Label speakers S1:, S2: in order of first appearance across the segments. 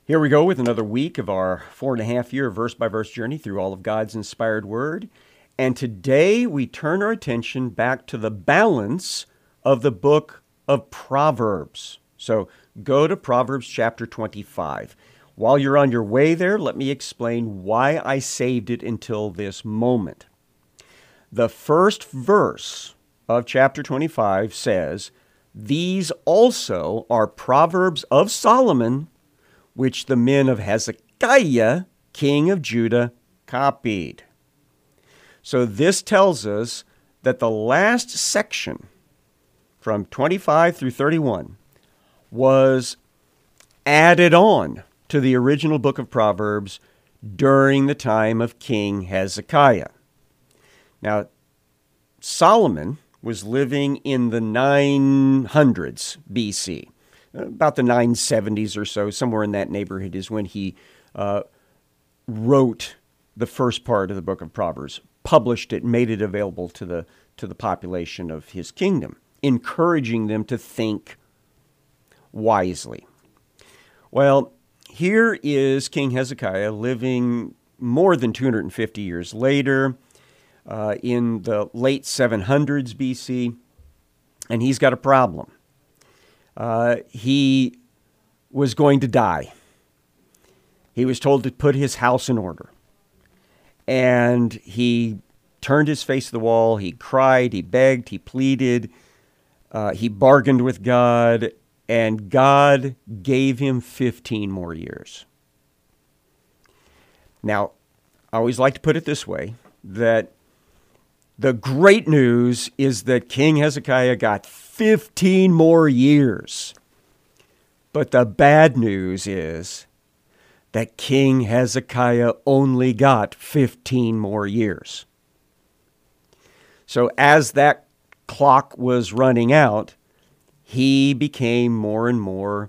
S1: Here we go with another week of our 4.5 year verse by verse journey through all of God's inspired word. And today we turn our attention back to the balance of the book of Proverbs. So go to Proverbs chapter 25. While you're on your way there, let me explain why I saved it until this moment. The first verse of chapter 25 says, "These also are Proverbs of Solomon, which the men of Hezekiah, king of Judah, copied." So this tells us that the last section, from 25 through 31, was added on to the original book of Proverbs during the time of King Hezekiah. Now, Solomon was living in the 900s BC. About the 970s or so, somewhere in that neighborhood is when he wrote the first part of the book of Proverbs, published it, made it available to the population of his kingdom, encouraging them to think wisely. Well, here is King Hezekiah living more than 250 years later, in the late 700s BC, and he's got a problem. He was going to die. He was told to put his house in order. And he turned his face to the wall. He cried, he begged, he pleaded, he bargained with God, and God gave him 15 more years. Now, I always like to put it this way, that the great news is that King Hezekiah got 15 more years. But the bad news is that King Hezekiah only got 15 more years. So as that clock was running out, he became more and more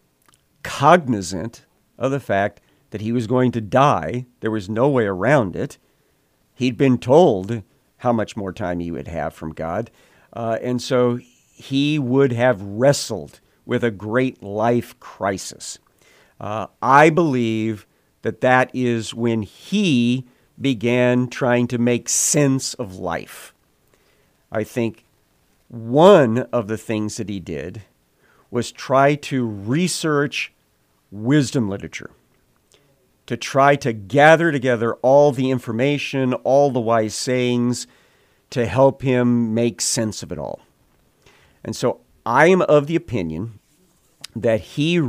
S1: cognizant of the fact that he was going to die. There was no way around it. He'd been told how much more time he would have from God. And so he would have wrestled with a great life crisis. I believe that is when he began trying to make sense of life. I think one of the things that he did was try to research wisdom literature, to try to gather together all the information, all the wise sayings, to help him make sense of it all. And so I am of the opinion that he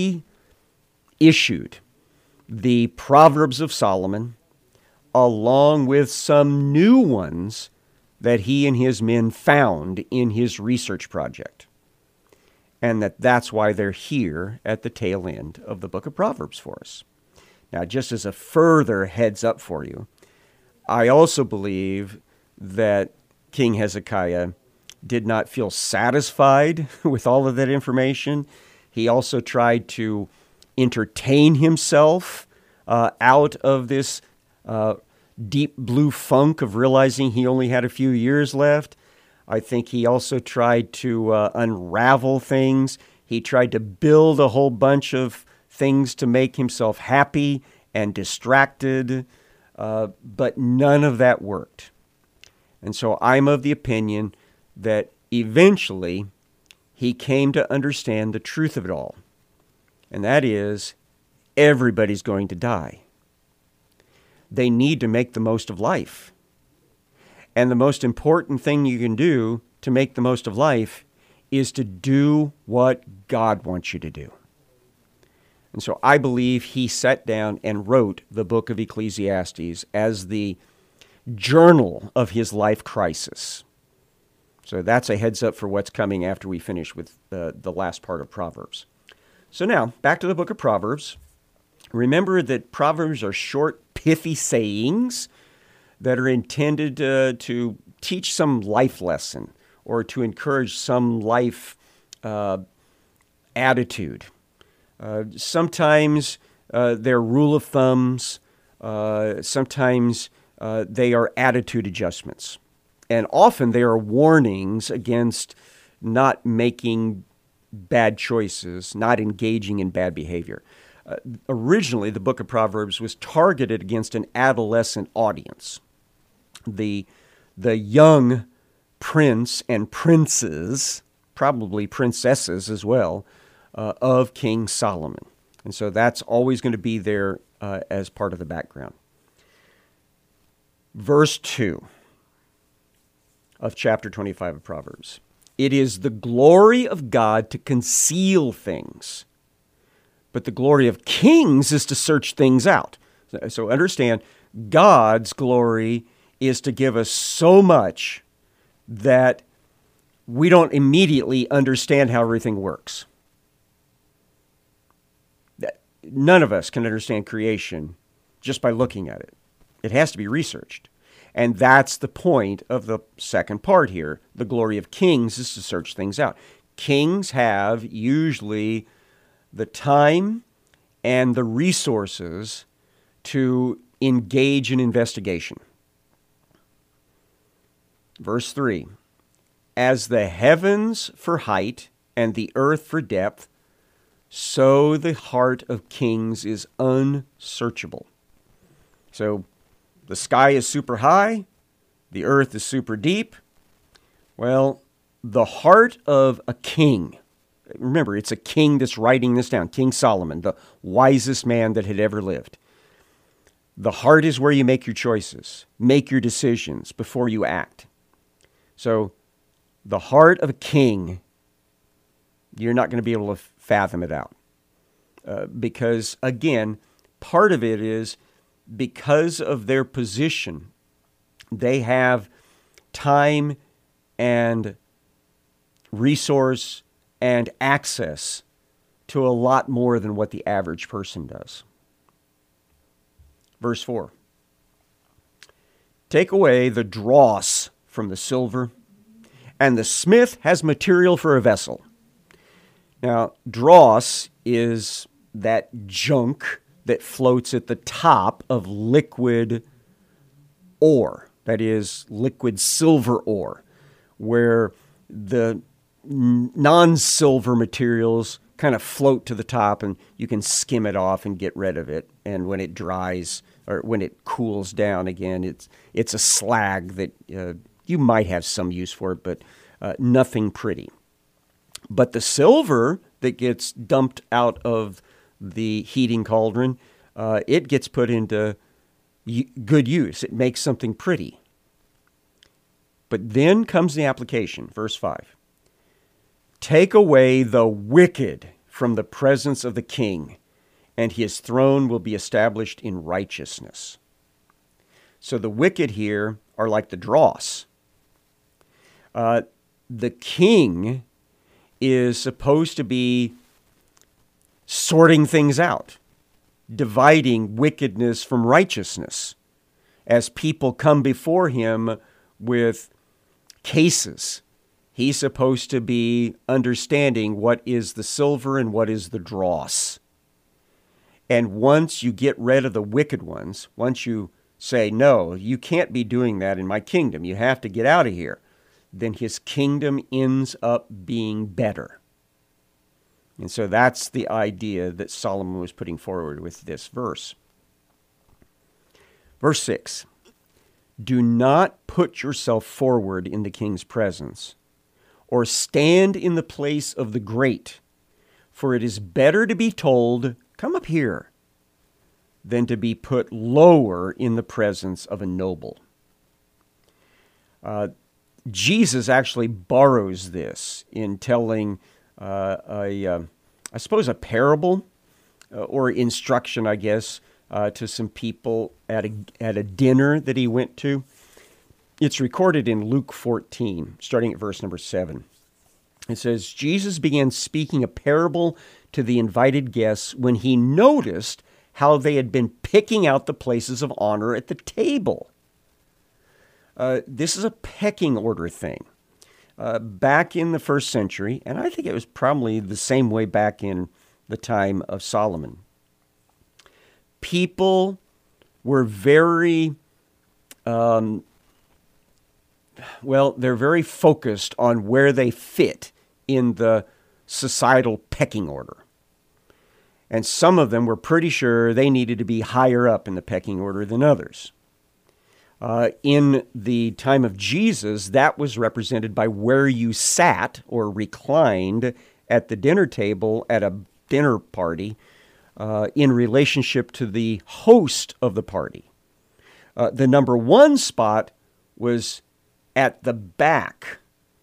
S1: reissued the Proverbs of Solomon along with some new ones that he and his men found in his research project. And that's why they're here at the tail end of the book of Proverbs for us. Now, just as a further heads up for you, I also believe that King Hezekiah did not feel satisfied with all of that information. He also tried to entertain himself out of this deep blue funk of realizing he only had a few years left. I think he also tried to unravel things. He tried to build a whole bunch of things to make himself happy and distracted, but none of that worked. And so I'm of the opinion that eventually he came to understand the truth of it all. And that is, everybody's going to die. They need to make the most of life. And the most important thing you can do to make the most of life is to do what God wants you to do. And so I believe he sat down and wrote the book of Ecclesiastes as the journal of his life crisis. So that's a heads up for what's coming after we finish with the last part of Proverbs. So now, back to the book of Proverbs. Remember that Proverbs are short, pithy sayings that are intended to teach some life lesson or to encourage some life attitude. Sometimes they're rule of thumbs. Sometimes they are attitude adjustments. And often they are warnings against not making bad choices, not engaging in bad behavior. Originally, the book of Proverbs was targeted against an adolescent audience. The young prince and princes, probably princesses as well, of King Solomon. And so that's always going to be there as part of the background. Verse 2 of chapter 25 of Proverbs. It is the glory of God to conceal things, but the glory of kings is to search things out. So understand, God's glory is to give us so much that we don't immediately understand how everything works. None of us can understand creation just by looking at it. It has to be researched. And that's the point of the second part here. The glory of kings is to search things out. Kings have usually the time and the resources to engage in investigation. Verse 3, as the heavens for height and the earth for depth, so the heart of kings is unsearchable. So the sky is super high, the earth is super deep. Well, the heart of a king, remember, it's a king that's writing this down, King Solomon, the wisest man that had ever lived. The heart is where you make your choices, make your decisions before you act. So the heart of a king, you're not going to be able to fathom it out. Because, again, part of it is because of their position, they have time and resource and access to a lot more than what the average person does. Verse 4. Take away the dross from the silver, and the smith has material for a vessel. Now, dross is that junk that floats at the top of liquid ore, that is, liquid silver ore, where the non-silver materials kind of float to the top and you can skim it off and get rid of it. And when it dries or when it cools down again, it's a slag that you might have some use for it, but nothing pretty. But the silver that gets dumped out of the heating cauldron, it gets put into good use. It makes something pretty. But then comes the application, verse 5. Take away the wicked from the presence of the king, and his throne will be established in righteousness. So the wicked here are like the dross. The king is supposed to be sorting things out, dividing wickedness from righteousness as people come before him with cases. He's supposed to be understanding what is the silver and what is the dross. And once you get rid of the wicked ones, once you say, no, you can't be doing that in my kingdom, you have to get out of here, then his kingdom ends up being better. And so that's the idea that Solomon was putting forward with this verse. Verse 6, do not put yourself forward in the king's presence, or stand in the place of the great, for it is better to be told, come up here, than to be put lower in the presence of a noble. Jesus actually borrows this in telling I suppose a parable or instruction, I guess, to some people at a dinner that he went to. It's recorded in Luke 14, starting at verse number 7. It says, Jesus began speaking a parable to the invited guests when he noticed how they had been picking out the places of honor at the table. This is a pecking order thing. Back in the first century, and I think it was probably the same way back in the time of Solomon, people were very, they're very focused on where they fit in the societal pecking order. And some of them were pretty sure they needed to be higher up in the pecking order than others. In the time of Jesus, that was represented by where you sat or reclined at the dinner table at a dinner party in relationship to the host of the party. The number one spot was at the back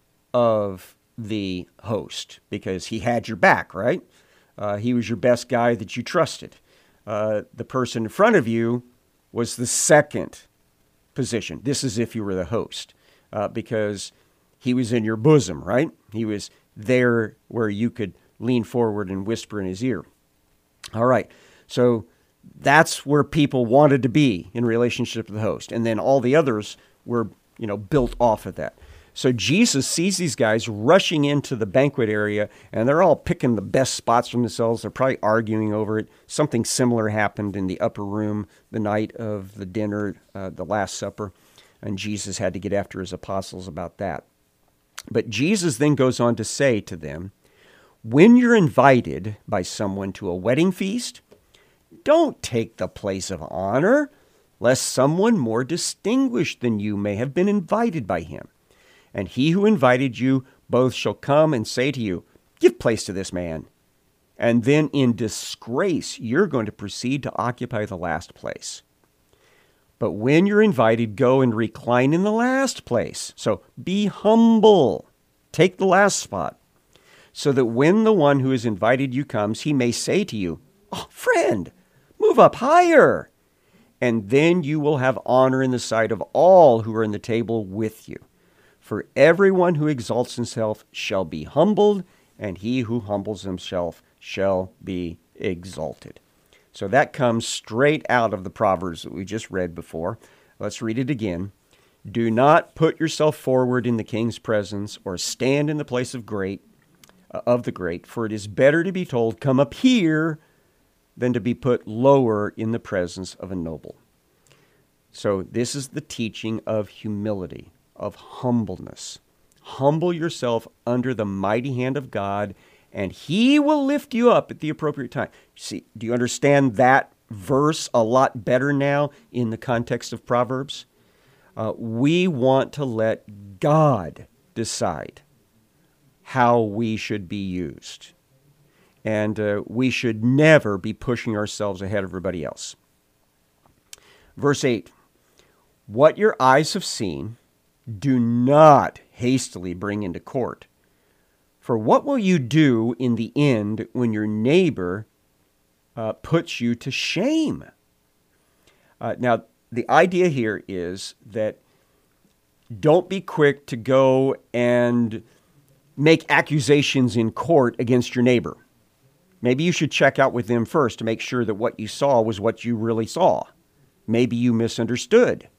S1: of the host because he had your back, right? He was your best guy that you trusted. The person in front of you was the second position. This is if you were the host, because he was in your bosom, right? He was there where you could lean forward and whisper in his ear. All right, so that's where people wanted to be in relationship to the host. And then all the others were, built off of that. So Jesus sees these guys rushing into the banquet area, and they're all picking the best spots for themselves. They're probably arguing over it. Something similar happened in the upper room the night of the dinner, the Last Supper, and Jesus had to get after his apostles about that. But Jesus then goes on to say to them, when you're invited by someone to a wedding feast, don't take the place of honor, lest someone more distinguished than you may have been invited by him. And he who invited you both shall come and say to you, give place to this man. And then in disgrace, you're going to proceed to occupy the last place. But when you're invited, go and recline in the last place. So be humble. Take the last spot. So that when the one who has invited you comes, he may say to you, oh, friend, move up higher. And then you will have honor in the sight of all who are in the table with you. For everyone who exalts himself shall be humbled, and he who humbles himself shall be exalted. So that comes straight out of the Proverbs that we just read before. Let's read it again. Do not put yourself forward in the king's presence, or stand in the place of the great, for it is better to be told, come up here, than to be put lower in the presence of a noble. So this is the teaching of humility, of humbleness. Humble yourself under the mighty hand of God, and he will lift you up at the appropriate time. See, do you understand that verse a lot better now in the context of Proverbs? We want to let God decide how we should be used. And we should never be pushing ourselves ahead of everybody else. Verse 8, what your eyes have seen, do not hastily bring into court. For what will you do in the end when your neighbor puts you to shame? Now, the idea here is that don't be quick to go and make accusations in court against your neighbor. Maybe you should check out with them first to make sure that what you saw was what you really saw. Maybe you misunderstood.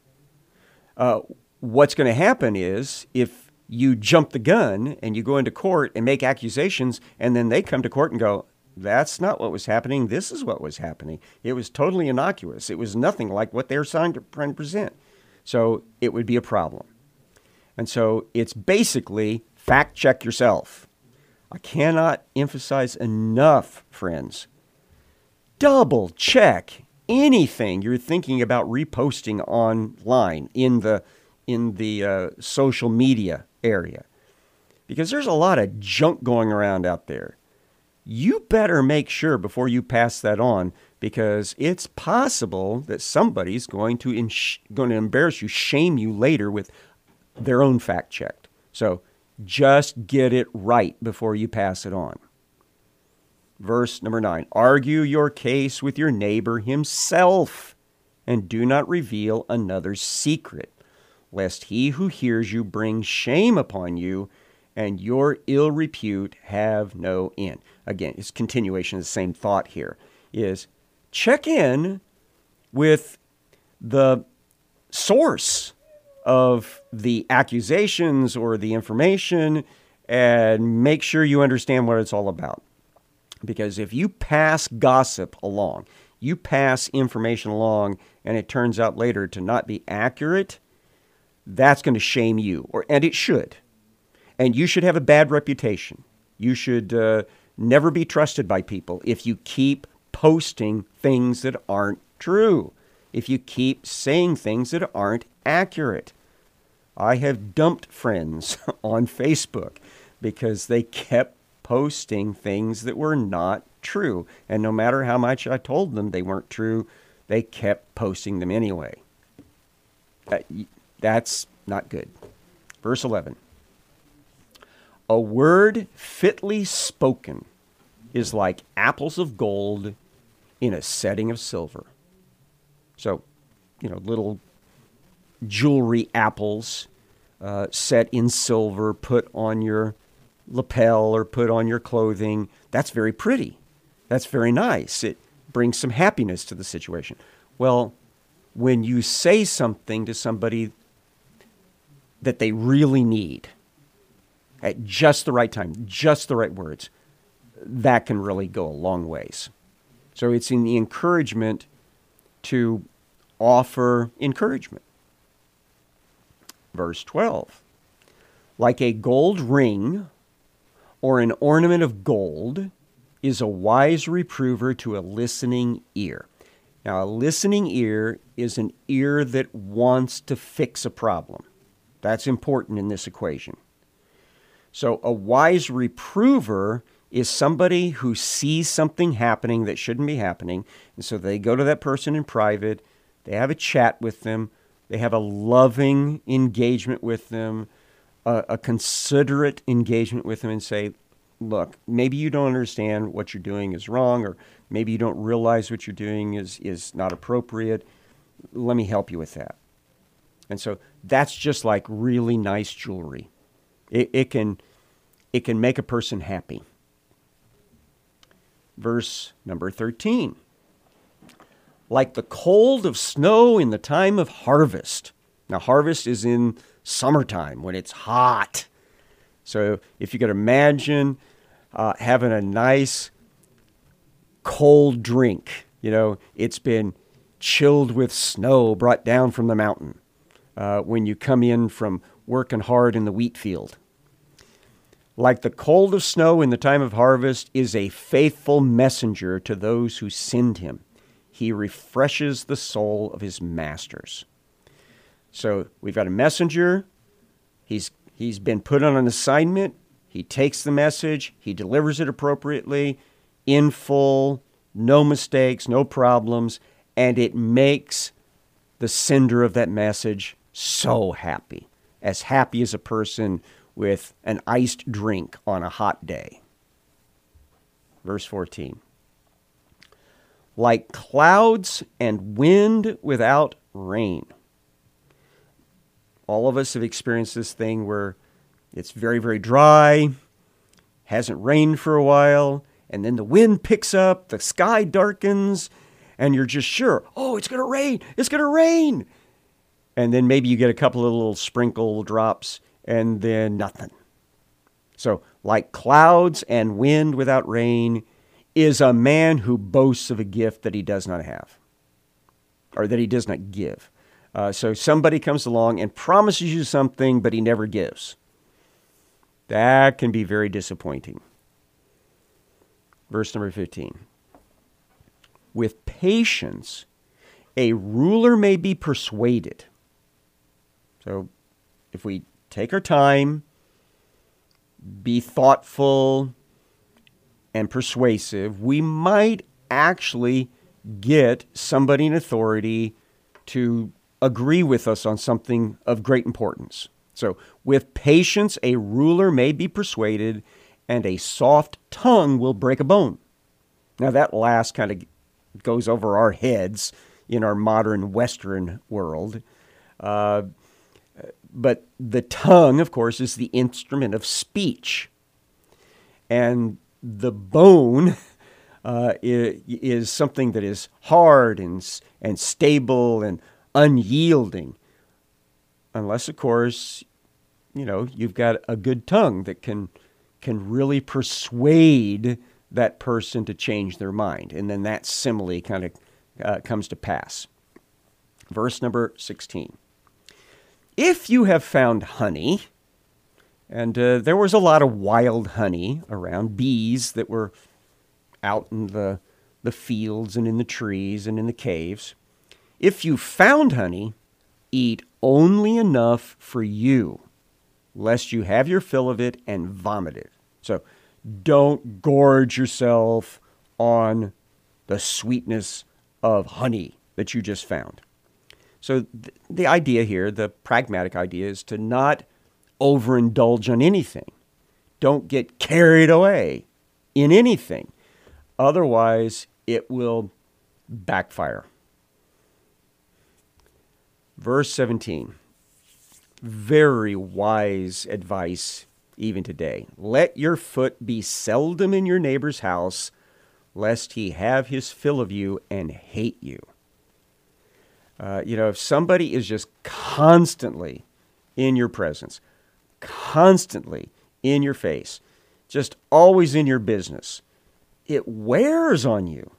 S1: What's going to happen is if you jump the gun and you go into court and make accusations, and then they come to court and go, that's not what was happening. This is what was happening. It was totally innocuous. It was nothing like what they were trying to present. So it would be a problem. And so it's basically fact check yourself. I cannot emphasize enough, friends. Double check anything you're thinking about reposting online in the social media area, because there's a lot of junk going around out there. You better make sure before you pass that on, because it's possible that somebody's going to embarrass you, shame you later with their own fact check. So just get it right before you pass it on. Verse number 9, argue your case with your neighbor himself, and do not reveal another's secret, lest he who hears you bring shame upon you, and your ill repute have no end. Again, it's continuation of the same thought here, is check in with the source of the accusations or the information and make sure you understand what it's all about. Because if you pass gossip along, you pass information along, and it turns out later to not be accurate, that's going to shame you, and it should. And you should have a bad reputation. You should never be trusted by people if you keep posting things that aren't true, if you keep saying things that aren't accurate. I have dumped friends on Facebook because they kept posting things that were not true. And no matter how much I told them they weren't true, they kept posting them anyway. That's not good. Verse 11. A word fitly spoken is like apples of gold in a setting of silver. So, little jewelry apples set in silver, put on your lapel or put on your clothing. That's very pretty. That's very nice. It brings some happiness to the situation. Well, when you say something to somebody that they really need at just the right time, just the right words, that can really go a long ways. So it's in the encouragement to offer encouragement. Verse 12. Like a gold ring or an ornament of gold is a wise reprover to a listening ear. Now, a listening ear is an ear that wants to fix a problem. That's important in this equation. So a wise reprover is somebody who sees something happening that shouldn't be happening, and so they go to that person in private, they have a chat with them, they have a loving engagement with them, a considerate engagement with them, and say, look, maybe you don't understand what you're doing is wrong, or maybe you don't realize what you're doing is not appropriate. Let me help you with that. And so that's just like really nice jewelry. It can make a person happy. Verse number 13. Like the cold of snow in the time of harvest. Now, harvest is in summertime when it's hot. So if you could imagine having a nice cold drink, it's been chilled with snow brought down from the mountain when you come in from working hard in the wheat field. Like the cold of snow in the time of harvest is a faithful messenger to those who send him. He refreshes the soul of his masters. So we've got a messenger. He's been put on an assignment. He takes the message. He delivers it appropriately, in full, no mistakes, no problems, and it makes the sender of that message so happy as a person with an iced drink on a hot day. Verse 14. Like clouds and wind without rain. All of us have experienced this thing where it's very, very dry, hasn't rained for a while, and then the wind picks up, the sky darkens, and you're just sure, oh, it's going to rain. And then maybe you get a couple of little sprinkle drops, and then nothing. So, like clouds and wind without rain is a man who boasts of a gift that he does not have, or that he does not give. So somebody comes along and promises you something, but he never gives. That can be very disappointing. Verse number 15. With patience, a ruler may be persuaded. So if we take our time, be thoughtful and persuasive, we might actually get somebody in authority to agree with us on something of great importance. So, with patience, a ruler may be persuaded, and a soft tongue will break a bone. Now, that last kind of goes over our heads in our modern Western world. But the tongue, of course, is the instrument of speech. And the bone is something that is hard and stable and unyielding. Unless, of course, you've got a good tongue that can really persuade that person to change their mind. And then that simile kind of comes to pass. Verse number 16. If you have found honey, And there was a lot of wild honey around, bees that were out in the fields and in the trees and in the caves. If you found honey, eat only enough for you, lest you have your fill of it and vomit it. So don't gorge yourself on the sweetness of honey that you just found. So the idea here, the pragmatic idea, is to not overindulge on anything. Don't get carried away in anything. Otherwise, it will backfire. Verse 17. Very wise advice even today. Let your foot be seldom in your neighbor's house, lest he have his fill of you and hate you. If somebody is just constantly in your presence, constantly in your face, just always in your business, it wears on you.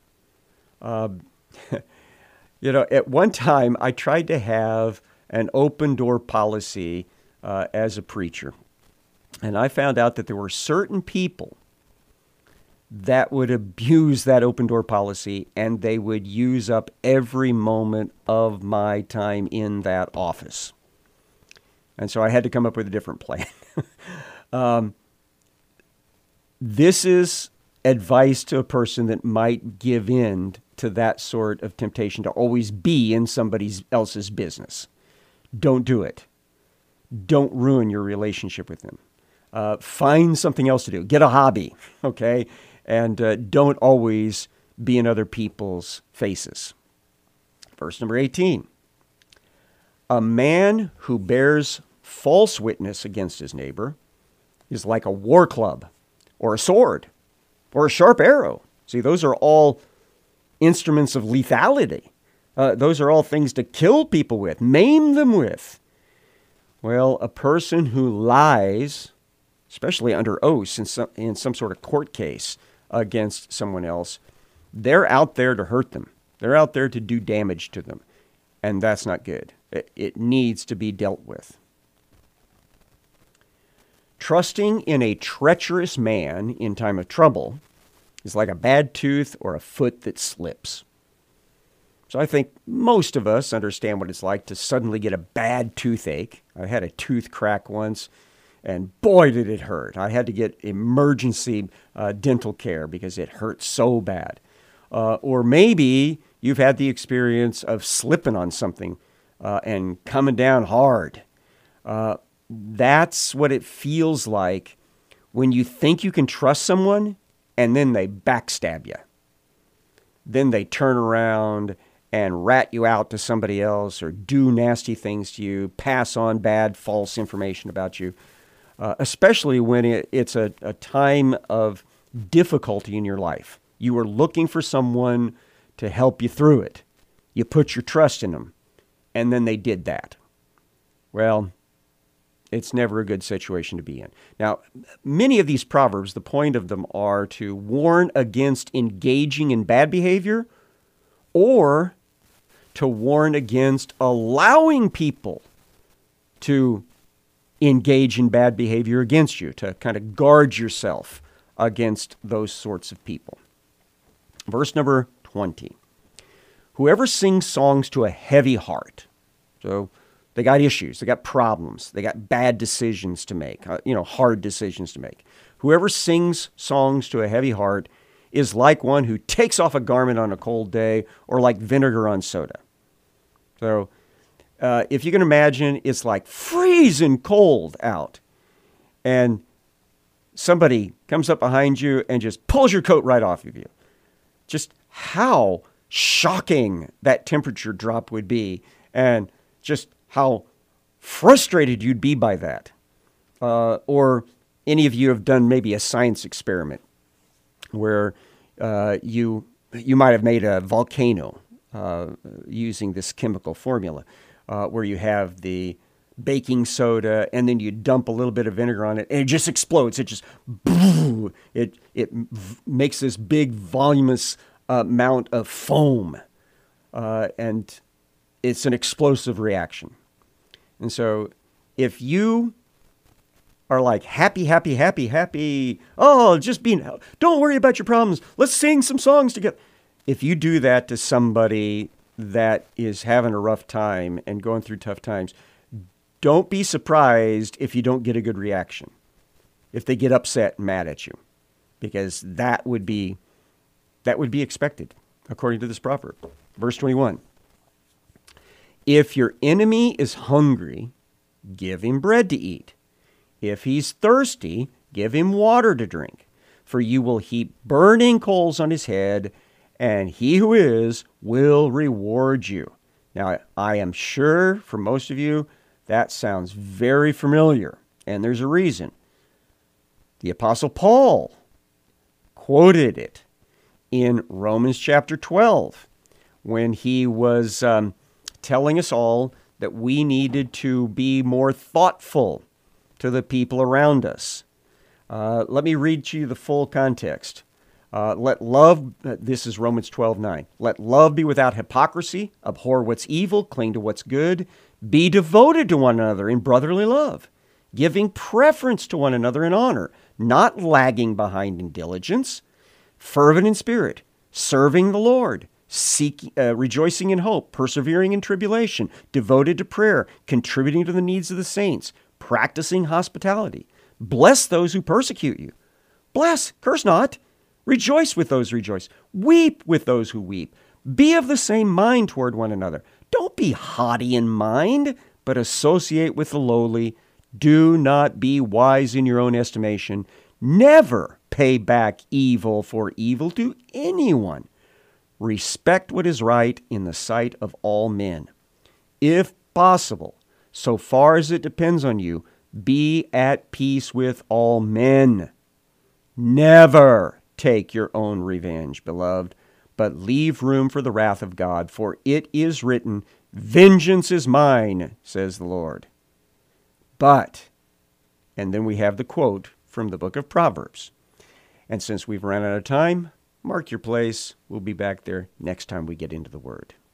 S1: At one time, I tried to have an open door policy as a preacher. And I found out that there were certain people that would abuse that open door policy, and they would use up every moment of my time in that office. And so I had to come up with a different plan. This is advice to a person that might give in to that sort of temptation to always be in somebody else's business. Don't do it. Don't ruin your relationship with them. Find something else to do. Get a hobby, okay? And don't always be in other people's faces. Verse number 18. A man who bears false witness against his neighbor is like a war club or a sword or a sharp arrow. See, those are all instruments of lethality. Those are all things to kill people with, maim them with. Well, a person who lies, especially under oath in some sort of court case against someone else, they're out there to hurt them. They're out there to do damage to them. And that's not good. It needs to be dealt with. Trusting in a treacherous man in time of trouble is like a bad tooth or a foot that slips. So I think most of us understand what it's like to suddenly get a bad toothache. I had a tooth crack once, and boy, did it hurt. I had to get emergency dental care because it hurt so bad. Or maybe you've had the experience of slipping on something and coming down hard. That's what it feels like when you think you can trust someone and then they backstab you. Then they turn around and rat you out to somebody else or do nasty things to you, pass on bad, false information about you, especially when it's a time of difficulty in your life. You were looking for someone to help you through it. You put your trust in them, and then they did that. Well, it's never a good situation to be in. Now, many of these proverbs, the point of them are to warn against engaging in bad behavior or to warn against allowing people to engage in bad behavior against you, to kind of guard yourself against those sorts of people. Verse number 20. Whoever sings songs to a heavy heart, so they got issues, they got problems, they got bad decisions to make, hard decisions to make. Whoever sings songs to a heavy heart is like one who takes off a garment on a cold day or like vinegar on soda. So if you can imagine, it's like freezing cold out, and somebody comes up behind you and just pulls your coat right off of you. Just how shocking that temperature drop would be, and just how frustrated you'd be by that. Or any of you have done maybe a science experiment where you might have made a volcano using this chemical formula, where you have the baking soda and then you dump a little bit of vinegar on it and it just explodes. It just, it makes this big voluminous amount of foam, and it's an explosive reaction. And so if you are like happy, happy, happy, happy. Oh, just being, don't worry about your problems. Let's sing some songs together. If you do that to somebody that is having a rough time and going through tough times, don't be surprised if you don't get a good reaction, if they get upset and mad at you, because that would be expected, according to this proverb. Verse 21. If your enemy is hungry, give him bread to eat. If he's thirsty, give him water to drink. For you will heap burning coals on his head, and he who is will reward you. Now, I am sure for most of you, that sounds very familiar, and there's a reason. The Apostle Paul quoted it in Romans chapter 12 when he was telling us all that we needed to be more thoughtful to the people around us. Let me read to you the full context. Let love, this is Romans 12:9. Let love be without hypocrisy, abhor what's evil, cling to what's good, be devoted to one another in brotherly love, giving preference to one another in honor, not lagging behind in diligence, fervent in spirit, serving the Lord, rejoicing in hope, persevering in tribulation, devoted to prayer, contributing to the needs of the saints, practicing hospitality. Bless those who persecute you. Bless, curse not. Rejoice with those who rejoice. Weep with those who weep. Be of the same mind toward one another. Don't be haughty in mind, but associate with the lowly. Do not be wise in your own estimation. Never pay back evil for evil to anyone. Respect what is right in the sight of all men. If possible, so far as it depends on you, be at peace with all men. Never take your own revenge, beloved, but leave room for the wrath of God, for it is written, vengeance is mine, says the Lord. But, and then we have the quote from the book of Proverbs. And since we've run out of time, mark your place. We'll be back there next time we get into the Word.